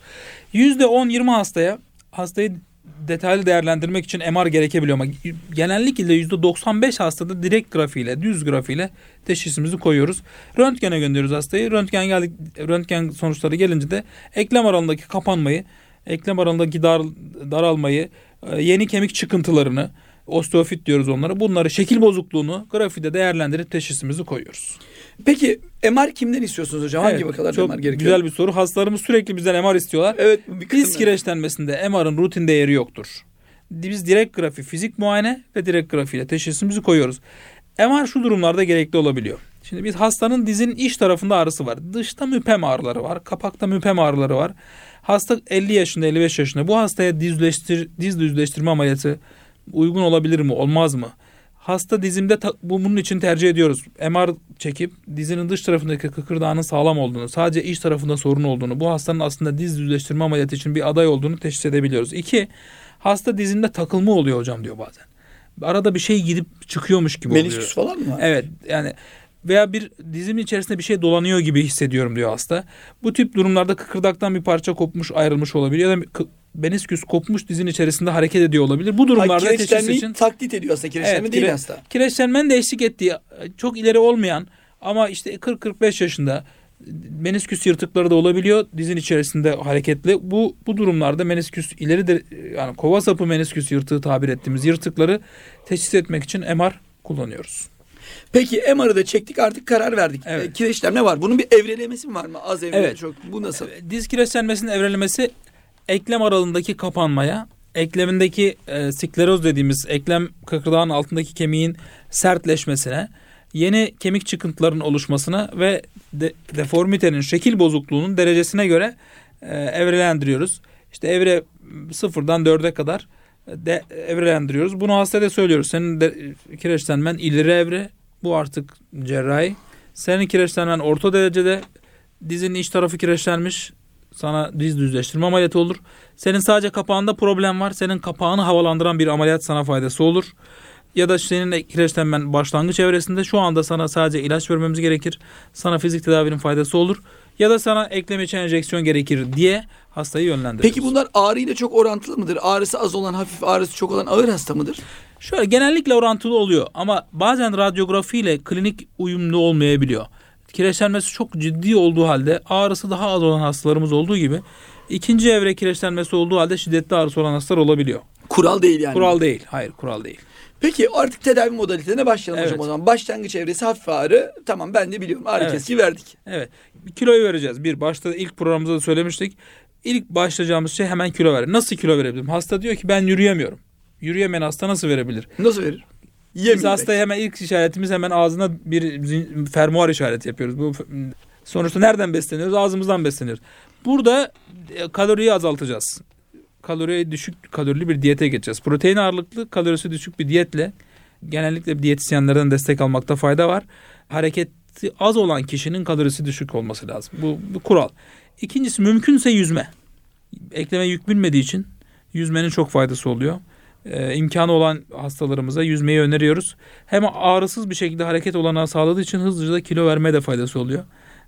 %10-20 hastayı detaylı değerlendirmek için MR gerekebiliyor ama genellikle %95 hastada direkt grafiğiyle, düz grafiğiyle teşhisimizi koyuyoruz. Röntgene gönderiyoruz hastayı. Röntgen sonuçları gelince de eklem aralığındaki kapanmayı, eklem aralığındaki daralmayı, yeni kemik çıkıntılarını, osteofit diyoruz onlara. Bunları, şekil bozukluğunu grafikte değerlendirip teşhisimizi koyuyoruz. Peki MR kimden istiyorsunuz hocam? Hangi vakalarda MR gerekiyor? Çok güzel bir soru. Hastalarımız sürekli bizden MR istiyorlar. Evet. Diz kireçlenmesinde MR'ın rutin değeri yoktur. Biz direkt grafi, fizik muayene ve direkt grafiyle teşhisimizi koyuyoruz. MR şu durumlarda gerekli olabiliyor. Şimdi biz hastanın dizinin iç tarafında ağrısı var. Dışta müpem ağrıları var. Kapakta müpem ağrıları var. Hasta 50 yaşında, 55 yaşında. Bu hastaya diz düzleştirme ameliyatı uygun olabilir mi, olmaz mı? Hasta dizimde bunun için tercih ediyoruz. MR çekip dizinin dış tarafındaki kıkırdağının sağlam olduğunu, sadece iç tarafında sorun olduğunu, bu hastanın aslında diz düzleştirme ameliyatı için bir aday olduğunu teşhis edebiliyoruz. 2, hasta dizinde takılma oluyor hocam diyor bazen. Arada bir şey gidip çıkıyormuş gibi oluyor. Menisküs falan mı? Evet, yani veya bir dizimin içerisinde bir şey dolanıyor gibi hissediyorum diyor hasta. Bu tip durumlarda kıkırdaktan bir parça kopmuş, ayrılmış olabilir ya da menisküs kopmuş, dizin içerisinde hareket ediyor olabilir. Bu durumlarda teşhis için taklit ediyor aslında. Kireçlenme değil hasta. Kireçlenmenin de eşlik ettiği, çok ileri olmayan ama işte 40-45 yaşında menisküs yırtıkları da olabiliyor. Dizin içerisinde hareketli. Bu durumlarda menisküs ileri de, yani kova sapı menisküs yırtığı tabir ettiğimiz yırtıkları teşhis etmek için MR kullanıyoruz. Peki MR'ı da çektik, artık karar verdik. Evet. Kireçlenme var. Bunun bir evrelemesi mi var mı? Az evreli, evet. Çok. Bu nasıl? Diz kireçlenmesinin evrelemesi eklem aralığındaki kapanmaya, eklemindeki skleroz dediğimiz eklem kıkırdağın altındaki kemiğin sertleşmesine, yeni kemik çıkıntılarının oluşmasına ve deformitenin, şekil bozukluğunun derecesine göre evrelendiriyoruz. İşte evre 0'dan 4'e kadar evrelendiriyoruz. Bunu hastaya söylüyoruz. Senin kireçlenmen ileri evre, bu artık cerrahi. Senin kireçlenmen orta derecede, dizinin iç tarafı kireçlenmiş, sana diz düzleştirme ameliyatı olur. Senin sadece kapağında problem var. Senin kapağını havalandıran bir ameliyat sana faydası olur. Ya da senin kireçlenmen başlangıç evresinde, şu anda sana sadece ilaç vermemiz gerekir. Sana fizik tedavinin faydası olur. Ya da sana eklem içi enjeksiyon gerekir diye hastayı yönlendiriyoruz. Peki bunlar ağrıyla çok orantılı mıdır? Ağrısı az olan, hafif, ağrısı çok olan ağır hasta mıdır? Şöyle, genellikle orantılı oluyor ama bazen radyografiyle klinik uyumlu olmayabiliyor. Kireçlenmesi çok ciddi olduğu halde ağrısı daha az olan hastalarımız olduğu gibi, ikinci evre kireçlenmesi olduğu halde şiddetli ağrısı olan hastalar olabiliyor. Kural değil yani. Kural değil. Hayır, kural değil. Peki artık tedavi modalitesine başlayalım hocam o zaman. Başlangıç evresi hafif ağrı. Tamam, ben de biliyorum. Ağrı kesici verdik. Evet. Kiloyu vereceğiz. Başta ilk programımızda da söylemiştik. ilk başlayacağımız şey hemen kilo ver. Nasıl kilo verebilirim? Hasta diyor ki ben yürüyemiyorum. Yürüyemeyen hasta nasıl verebilir? Nasıl verir? Biz hastaya hemen ilk işaretimiz hemen ağzına bir fermuar işareti yapıyoruz. Bu sonuçta nereden besleniyoruz? Ağzımızdan besleniyoruz. Burada kaloriyi azaltacağız. Düşük kalorili bir diyete geçeceğiz. Protein ağırlıklı, kalorisi düşük bir diyetle genellikle diyetisyenlerden destek almakta fayda var. Hareketi az olan kişinin kalorisi düşük olması lazım. Bu kural. İkincisi mümkünse yüzme. Ekleme yük binmediği için yüzmenin çok faydası oluyor. İmkanı olan hastalarımıza yüzmeyi öneriyoruz. Hem ağrısız bir şekilde hareket olanağı sağladığı için hızlıca kilo vermeye de faydası oluyor.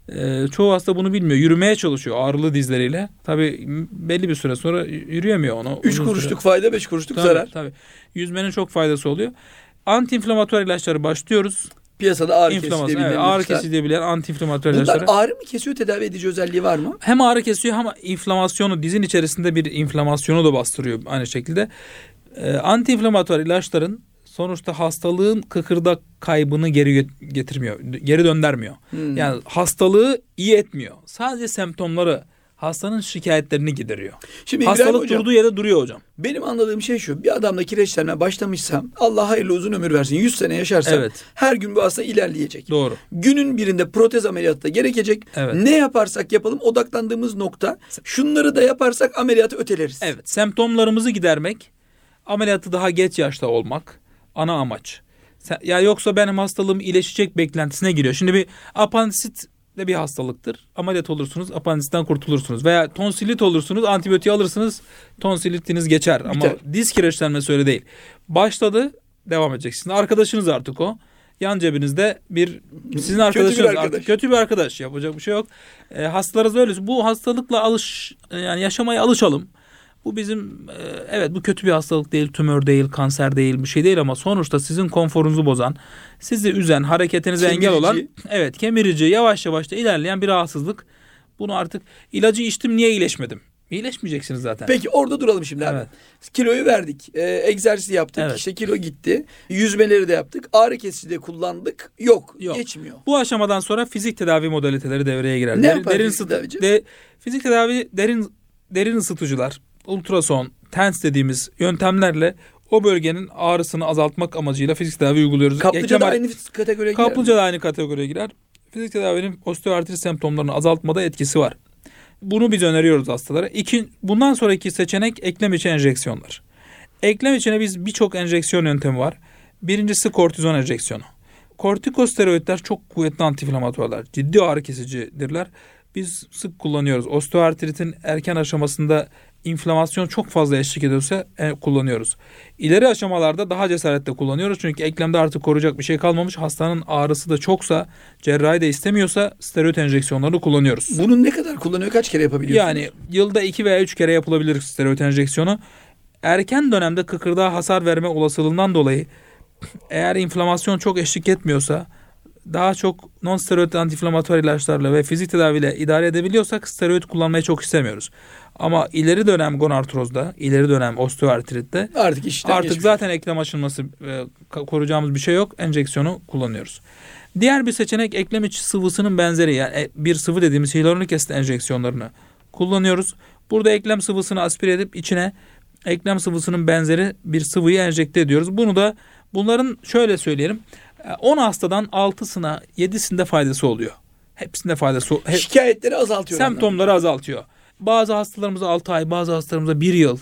Çoğu hasta bunu bilmiyor. Yürümeye çalışıyor ağrılı dizleriyle. Tabii belli bir süre sonra yürüyemiyor onu. 3 kuruşluk fayda, 5 kuruşluk zarar. Tabii. Yüzmenin çok faydası oluyor. Antiinflamatuar ilaçları başlıyoruz. Piyasada ağrı kesici diye ağrı kesici diye bilinen antiinflamatuar ilaçları. Bunlar ağrı mı kesiyor, tedavi edici özelliği var mı? Hem ağrı kesiyor hem inflamasyonu, dizin içerisinde bir inflamasyonu da bastırıyor aynı şekilde. Antiinflamatuar ilaçların sonuçta hastalığın kıkırdak kaybını geri getirmiyor, geri döndürmüyor. Yani hastalığı iyi etmiyor. Sadece semptomları, hastanın şikayetlerini gideriyor. Şimdi hastalık hocam, durduğu yere duruyor hocam. Benim anladığım şey şu. Bir adamda kireçlenme başlamışsam Allah hayırlı uzun ömür versin. 100 sene yaşarsam her gün bu hasta ilerleyecek. Doğru. Günün birinde protez ameliyatı da gerekecek. Evet. Ne yaparsak yapalım odaklandığımız nokta şunları da yaparsak ameliyatı öteleriz. Evet. Semptomlarımızı gidermek, ameliyatı daha geç yaşta olmak ana amaç. Ya yoksa benim hastalığım iyileşecek beklentisine giriyor. Şimdi bir apandisit de bir hastalıktır. Ameliyat olursunuz, apandisitten kurtulursunuz. Veya tonsilit olursunuz, antibiyotiği alırsınız, tonsilitiniz geçer. Ama diz kireçlenmesi öyle değil. Başladı, devam edeceksiniz. Arkadaşınız artık o. Yan cebinizde sizin arkadaşınız artık kötü bir arkadaş. Yapacak bir şey yok. Hastalarız öyle. Bu hastalıkla yani yaşamaya alışalım. Bu bizim evet bu kötü bir hastalık değil, tümör değil, kanser değil, bir şey değil ama sonuçta sizin konforunuzu bozan, sizi üzen, hareketinize engel olan, kemirici, yavaş yavaş da ilerleyen bir rahatsızlık. Bunu artık ilacı içtim niye iyileşmedim? İyileşmeyeceksiniz zaten. Peki orada duralım şimdi abi. Kiloyu verdik, egzersizi yaptık, işte kilo gitti, yüzmeleri de yaptık, ağrı kesici de kullandık, yok. Geçmiyor. Bu aşamadan sonra fizik tedavi modaliteleri devreye girer. Ne yapar fizik tedavici? Fizik tedavi derin ısıtıcılar, ultrason, TENS dediğimiz yöntemlerle o bölgenin ağrısını azaltmak amacıyla fizik tedavi uyguluyoruz. Kaplıca da aynı kategoriye girer. Kaplıca da aynı kategoriye girer. Fizik tedavinin osteoartrit semptomlarını azaltmada etkisi var. Bunu biz öneriyoruz hastalara. Bundan sonraki seçenek eklem içi enjeksiyonlar. Eklem içine biz birçok enjeksiyon yöntemi var. Birincisi kortizon enjeksiyonu. Kortikosteroidler çok kuvvetli antiinflamatuarlar. Ciddi ağrı kesicidirler. Biz sık kullanıyoruz. Osteoartritin erken aşamasında inflamasyon çok fazla eşlik ediyorsa kullanıyoruz. İleri aşamalarda daha cesaretle kullanıyoruz. Çünkü eklemde artık koruyacak bir şey kalmamış. Hastanın ağrısı da çoksa, cerrahi de istemiyorsa steroid enjeksiyonlarını kullanıyoruz. Bunu ne kadar kullanıyor? Kaç kere yapabiliyorsunuz? Yani yılda 2 veya 3 kere yapılabilir steroid enjeksiyonu. Erken dönemde kıkırdağa hasar verme olasılığından dolayı eğer inflamasyon çok eşlik etmiyorsa daha çok non-steroid antiinflamatuar ilaçlarla ve fizik tedaviyle idare edebiliyorsak steroid kullanmayı çok istemiyoruz. Ama ileri dönem gonartrozda, ileri dönem osteoartritte artık zaten eklem aşınması koruyacağımız bir şey yok. Enjeksiyonu kullanıyoruz. Diğer bir seçenek eklem içi sıvısının benzeri yani bir sıvı dediğimiz hyaluronik asit enjeksiyonlarını kullanıyoruz. Burada eklem sıvısını aspire edip içine eklem sıvısının benzeri bir sıvıyı enjekte ediyoruz. Bunların şöyle söyleyelim 10 hastadan 6'sına 7'sinde faydası oluyor. Hepsinde faydası oluyor. Şikayetleri azaltıyor. Semptomları azaltıyor. Bazı hastalarımıza 6 ay, bazı hastalarımıza 1 yıl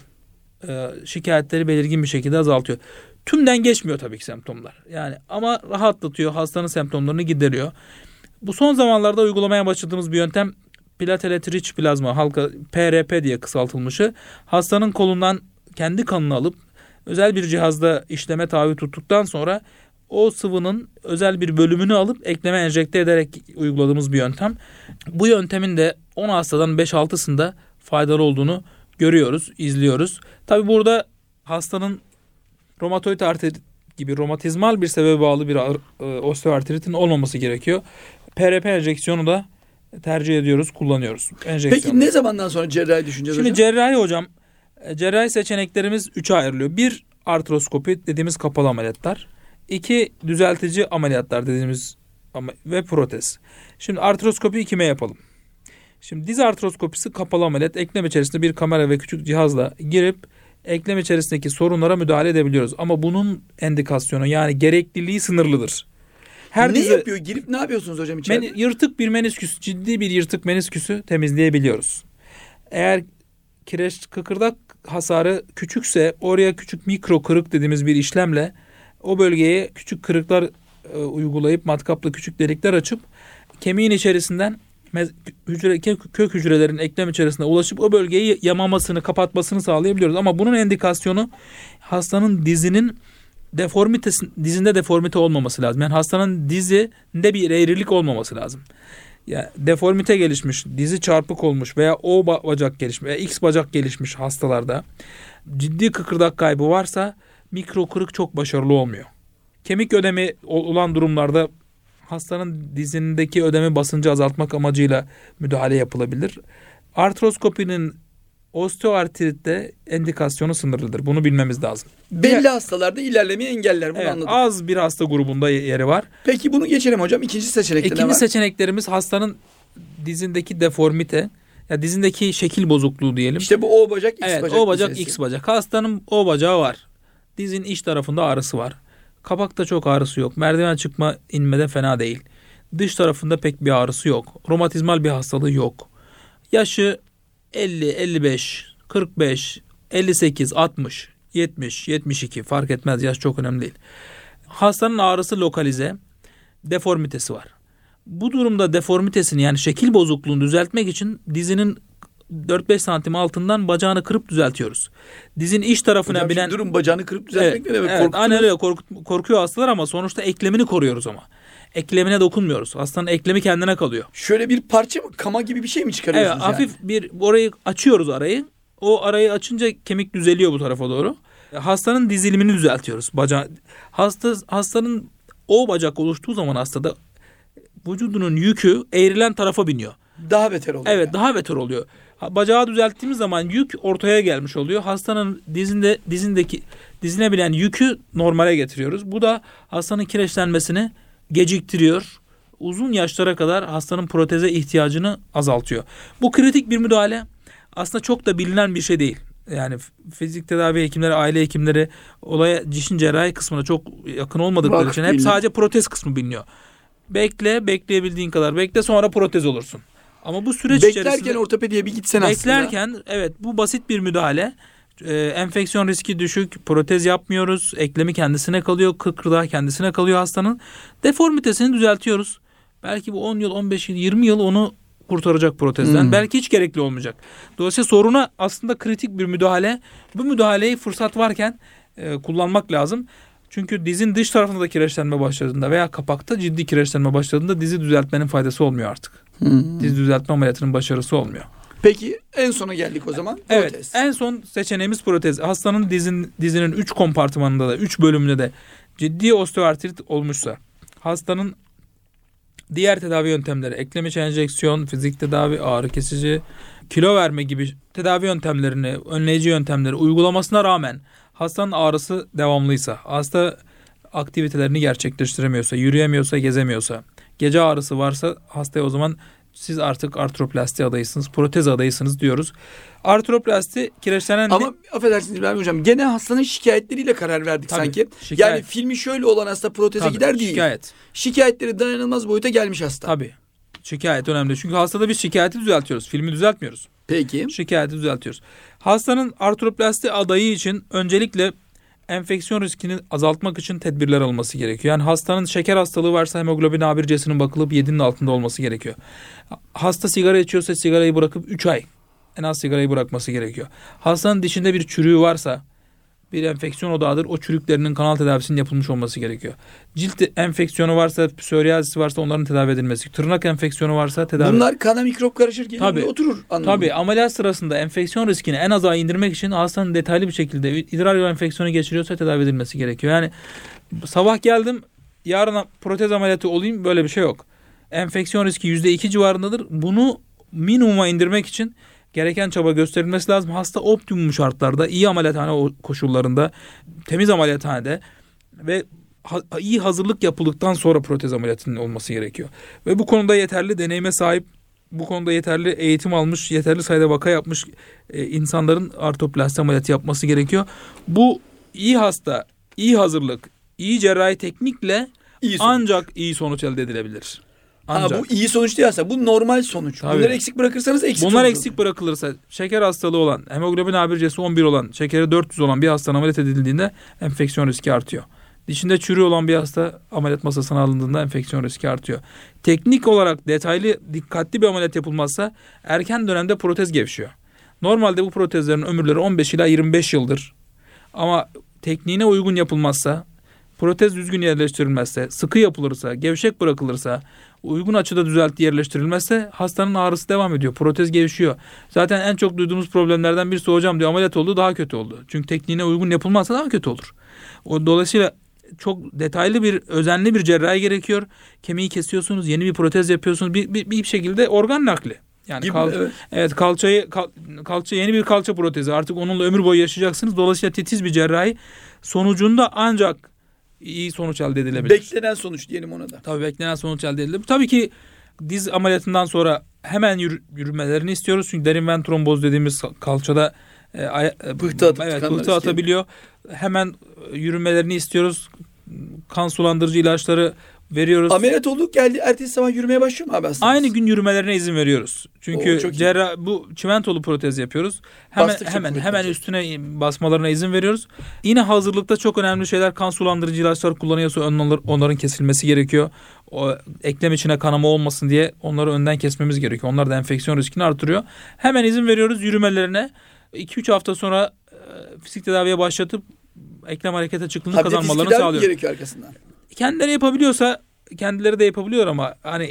şikayetleri belirgin bir şekilde azaltıyor. Tümden geçmiyor tabii ki semptomlar. Yani ama rahatlatıyor, hastanın semptomlarını gideriyor. Bu son zamanlarda uygulamaya başladığımız bir yöntem platelet rich plazma, halka PRP diye kısaltılmışı. Hastanın kolundan kendi kanını alıp özel bir cihazda işleme tabi tuttuktan sonra o sıvının özel bir bölümünü alıp ekleme enjekte ederek uyguladığımız bir yöntem. Bu yöntemin de 10 hastadan 5-6'sında faydalı olduğunu görüyoruz, izliyoruz. Tabii burada hastanın romatoid artrit gibi romatizmal bir sebebe bağlı bir osteoartritin olmaması gerekiyor. PRP enjeksiyonu da tercih ediyoruz, kullanıyoruz. Peki ne zamandan sonra cerrahi düşüneceğiz Şimdi hocam? cerrahi seçeneklerimiz 3'e ayrılıyor. 1 artroskopi dediğimiz kapalı ameliyatlar. 2 düzeltici ameliyatlar dediğimiz ve protez. Şimdi artroskopiyi kime yapalım? Şimdi diz artroskopisi kapalı ameliyat. Eklem içerisinde bir kamera ve küçük cihazla girip eklem içerisindeki sorunlara müdahale edebiliyoruz. Ama bunun endikasyonu yani gerekliliği sınırlıdır. Ne yapıyor? Girip ne yapıyorsunuz hocam içeride? Yırtık bir menisküs, ciddi bir yırtık menisküsü temizleyebiliyoruz. Eğer kireç kıkırdak hasarı küçükse oraya küçük mikro kırık dediğimiz bir işlemle o bölgeye küçük kırıklar uygulayıp matkapla küçük delikler açıp kemiğin içerisinden kök hücrelerin eklem içerisine ulaşıp o bölgeyi yamamasını, kapatmasını sağlayabiliyoruz. Ama bunun endikasyonu hastanın dizinde deformite olmaması lazım. Yani hastanın dizinde bir eğrilik olmaması lazım. Yani deformite gelişmiş, dizi çarpık olmuş veya O bacak gelişmiş veya X bacak gelişmiş hastalarda ciddi kıkırdak kaybı varsa mikro kırık çok başarılı olmuyor. Kemik ödemi olan durumlarda hastanın dizindeki ödemi basıncı azaltmak amacıyla müdahale yapılabilir. Artroskopinin osteoartritte endikasyonu sınırlıdır. Bunu bilmemiz lazım. Belli hastalarda ilerlemeyi engeller. Bunu anladık. Az bir hasta grubunda yeri var. Peki bunu geçelim hocam. İkinci seçenekte ne var? İkinci seçeneklerimiz hastanın dizindeki deformite, ya dizindeki şekil bozukluğu diyelim. İşte bu O bacak, X evet, bacak. O bacak, meselesi. X bacak. Hastanın O bacağı var. Dizin iç tarafında ağrısı var. Kapakta çok ağrısı yok. Merdiven çıkma inmede fena değil. Dış tarafında pek bir ağrısı yok. Romatizmal bir hastalığı yok. Yaşı 50, 55, 45, 58, 60, 70, 72 fark etmez. Yaş çok önemli değil. Hastanın ağrısı lokalize, deformitesi var. Bu durumda deformitesini yani şekil bozukluğunu düzeltmek için dizinin 4-5 santim altından bacağını kırıp düzeltiyoruz. Dizin iç tarafına hocam, binen... durum bacağını kırıp düzeltmek ne demek? Evet, aynen öyle korkuyor hastalar ama sonuçta eklemini koruyoruz ama. Eklemine dokunmuyoruz. Hastanın eklemi kendine kalıyor. Şöyle bir parça mı? Kama gibi bir şey mi çıkarıyorsunuz? Evet, hafif bir orayı açıyoruz arayı. O arayı açınca kemik düzeliyor bu tarafa doğru. Hastanın dizilimini düzeltiyoruz. Hastanın o bacak oluştuğu zaman hastada vücudunun yükü eğrilen tarafa biniyor. Daha beter oluyor. Evet, daha beter oluyor. Bacağı düzelttiğimiz zaman yük ortaya gelmiş oluyor. Hastanın dizine binen yükü normale getiriyoruz. Bu da hastanın kireçlenmesini geciktiriyor. Uzun yaşlara kadar hastanın proteze ihtiyacını azaltıyor. Bu kritik bir müdahale. Aslında çok da bilinen bir şey değil. Yani fizik tedavi hekimleri, aile hekimleri olaya dişin cerrahi kısmına çok yakın olmadıkları için hep sadece protez kısmı biliniyor. Bekleyebildiğin kadar bekle, sonra protez olursun. Ama bu süreç içerisinde ortopediye bir gitsen aslında. Evet, bu basit bir müdahale. Enfeksiyon riski düşük, protez yapmıyoruz. Eklemi kendisine kalıyor, kıkırdağı kendisine kalıyor hastanın. Deformitesini düzeltiyoruz. Belki bu 10 yıl, 15 yıl, 20 yıl onu kurtaracak protezden. Belki hiç gerekli olmayacak. Dolayısıyla soruna aslında kritik bir müdahale. Bu müdahaleyi fırsat varken kullanmak lazım. Çünkü dizin dış tarafında da kireçlenme başladığında veya kapakta ciddi kireçlenme başladığında dizi düzeltmenin faydası olmuyor artık. Dizi düzeltme ameliyatının başarısı olmuyor. Peki en sona geldik o zaman. Protez. Evet, en son seçeneğimiz protez. Hastanın dizinin 3 kompartımanında da 3 bölümünde de ciddi osteoartrit olmuşsa, hastanın diğer tedavi yöntemleri, eklem içi enjeksiyon, fizik tedavi, ağrı kesici, kilo verme gibi tedavi yöntemlerini, önleyici yöntemleri uygulamasına rağmen hastanın ağrısı devamlıysa, hasta aktivitelerini gerçekleştiremiyorsa, yürüyemiyorsa, gezemiyorsa, gece ağrısı varsa hastaya o zaman siz artık artroplasti adayısınız, protez adayısınız diyoruz. Artroplasti kireçlenen... Ama affedersiniz İbrahim Hocam, gene hastanın şikayetleriyle karar verdik sanki. Yani filmi şöyle olan hasta proteze gider değil. Şikayetleri dayanılmaz boyuta gelmiş hasta. Tabii. Şikayet önemli. Çünkü hastada biz şikayeti düzeltiyoruz. Filmi düzeltmiyoruz. Peki. Şikayeti düzeltiyoruz. Hastanın artroplasti adayı için öncelikle enfeksiyon riskini azaltmak için tedbirler alınması gerekiyor. Yani hastanın şeker hastalığı varsa hemoglobin A1C'sinin bakılıp 7'nin altında olması gerekiyor. Hasta sigara içiyorsa sigarayı bırakıp 3 ay en az sigarayı bırakması gerekiyor. Hastanın dişinde bir çürüğü varsa bir enfeksiyon odağıdır. O çürüklerinin kanal tedavisinin yapılmış olması gerekiyor. Cilt enfeksiyonu varsa, psoriazisi varsa onların tedavi edilmesi. Tırnak enfeksiyonu varsa tedavi. Bunlar kana mikrop karışır gelir oturur. Tabii, ameliyat sırasında enfeksiyon riskini en aza indirmek için hastanın detaylı bir şekilde idrar yolu enfeksiyonu geçiriyorsa tedavi edilmesi gerekiyor. Yani sabah geldim, yarın protez ameliyatı olayım, böyle bir şey yok. Enfeksiyon riski %2 civarındadır. Bunu minimuma indirmek için gereken çaba gösterilmesi lazım. Hasta optimum şartlarda, iyi ameliyathane koşullarında, temiz ameliyathanede ve iyi hazırlık yapıldıktan sonra protez ameliyatının olması gerekiyor. Ve bu konuda yeterli deneyime sahip bu konuda yeterli eğitim almış, yeterli sayıda vaka yapmış insanların artroplasti ameliyatı yapması gerekiyor. Bu iyi hasta, iyi hazırlık, iyi cerrahi teknikle ancak iyi sonuç elde edilebilir. Ancak. Bu iyi sonuç değil aslında. Bu normal sonuç. Tabii. Bunları eksik bırakırsanız eksik Bunlar sonuç eksik olur. bırakılırsa, şeker hastalığı olan, hemoglobin A1C'si 11 olan, şekeri 400 olan bir hastanın ameliyat edildiğinde enfeksiyon riski artıyor. Dişinde çürüğü olan bir hasta ameliyat masasına alındığında enfeksiyon riski artıyor. Teknik olarak detaylı, dikkatli bir ameliyat yapılmazsa erken dönemde protez gevşiyor. Normalde bu protezlerin ömürleri 15 ila 25 yıldır. Ama tekniğine uygun yapılmazsa, protez düzgün yerleştirilmezse, sıkı yapılırsa, gevşek bırakılırsa, uygun açıda yerleştirilmezse hastanın ağrısı devam ediyor. Protez gevşiyor. Zaten en çok duyduğumuz problemlerden birisi hocam diyor ameliyat oldu daha kötü oldu. Çünkü tekniğine uygun yapılmazsa daha kötü olur. Dolayısıyla çok detaylı bir, özenli bir cerrahi gerekiyor. Kemiği kesiyorsunuz, yeni bir protez yapıyorsunuz. Bir şekilde organ nakli. Yani Gibi, evet. Kalça yeni bir kalça protezi. Artık onunla ömür boyu yaşayacaksınız. Dolayısıyla titiz bir cerrahi sonucunda ancak iyi sonuç elde edilebilir. Beklenen sonuç diyelim ona da. Tabii beklenen sonuç elde edilebilir. Tabii ki diz ameliyatından sonra hemen yürümelerini istiyoruz. Çünkü derin ven tromboz dediğimiz kalçada pıhtı atabiliyor. Hemen yürümelerini istiyoruz. Kan sulandırıcı ilaçları veriyoruz. Ameliyat olduk geldi. Ertesi sabah yürümeye başlıyor mu abi aslında? Aynı gün yürümelerine izin veriyoruz. Çünkü bu çimentolu protez yapıyoruz. Hemen üstüne basmalarına izin veriyoruz. Yine hazırlıkta çok önemli şeyler, kan sulandırıcı ilaçlar kullanıyorsa onların kesilmesi gerekiyor. O eklem içine kanama olmasın diye onları önden kesmemiz gerekiyor. Onlar da enfeksiyon riskini artırıyor. Hemen izin veriyoruz yürümelerine. 2-3 hafta sonra fizik tedaviye başlatıp eklem hareket açıklığını kazanmalarını sağlıyoruz. Gerekiyor arkasından. Kendileri yapabiliyorsa kendileri de yapabiliyor ama hani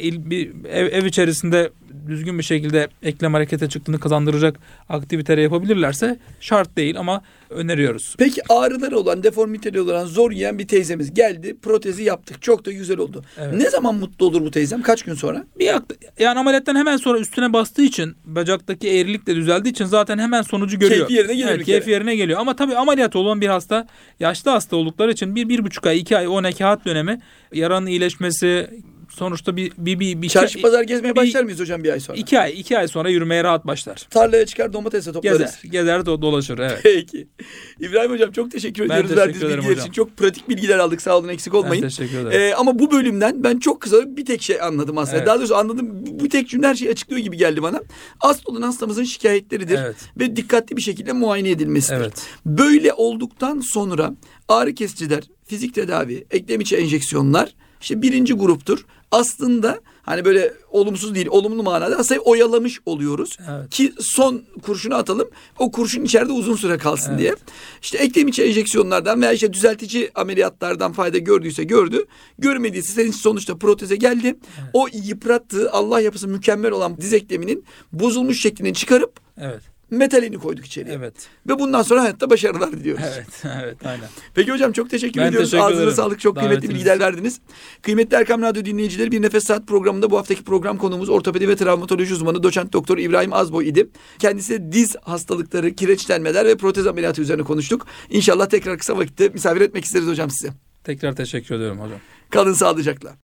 ev içerisinde düzgün bir şekilde eklem hareket açıklığını kazandıracak aktiviteler yapabilirlerse şart değil ama öneriyoruz. Peki ağrıları olan, deformiteli olan, zor yiyen bir teyzemiz geldi. Protezi yaptık. Çok da güzel oldu. Evet. Ne zaman mutlu olur bu teyzem? Kaç gün sonra? Yani ameliyattan hemen sonra üstüne bastığı için, bacaktaki eğrilik de düzeldiği için zaten hemen sonucu görüyor. Keyfi yerine geliyor. Evet, keyfi yerine geliyor. Ama tabii ameliyat olan bir hasta, yaşlı hasta oldukları için 1,5 ay, 2 ay o nekaat dönemi, yaranın iyileşmesi, sonuçta bir çarşı pazar gezmeye başlar mıyız hocam bir ay sonra? 2 ay sonra yürümeye rahat başlar. Tarlaya çıkar domatesle toplarız. Gezer dolaşır evet. Peki. İbrahim hocam çok teşekkür ediyoruz verdiğiniz bilgiler için. Çok pratik bilgiler aldık. Sağ olun, eksik olmayın. Ben teşekkür ederim. Ama bu bölümden ben çok kısa bir tek şey anladım aslında. Evet. Daha doğrusu anladım. Bu tek cümle her şeyi açıklıyor gibi geldi bana. Asıl olan hastamızın şikayetleridir. Evet. Ve dikkatli bir şekilde muayene edilmesidir. Evet. Böyle olduktan sonra ağrı kesiciler, fizik tedavi, eklem içi enjeksiyonlar işte birinci gruptur. Aslında hani böyle olumsuz değil, olumlu manada aslında oyalamış oluyoruz. Evet. Ki son kurşunu atalım, o kurşun içeride uzun süre kalsın diye. İşte eklem içi enjeksiyonlardan veya işte düzeltici ameliyatlardan fayda gördüyse gördü. Görmediyse senin sonuçta proteze geldi. Evet. O yıprattığı, Allah yapısı mükemmel olan diz ekleminin bozulmuş şeklini çıkarıp metalini koyduk içeriye. Evet. Ve bundan sonra hayatta başarılar diliyoruz. Evet, aynen. Peki hocam çok teşekkür ediyoruz. Teşekkür Ağzınıza ederim. sağlık. Çok kıymetli bilgiler verdiniz. Kıymetli Erkam Radyo dinleyicileri, Bir Nefes Saat programında bu haftaki program konuğumuz ortopedi ve travmatoloji uzmanı doçent doktor İbrahim Azboy idi. Kendisi diz hastalıkları, kireçlenmeler ve protez ameliyatı üzerine konuştuk. İnşallah tekrar kısa vakitte misafir etmek isteriz hocam size. Tekrar teşekkür ediyorum hocam. Kalın sağlıcakla.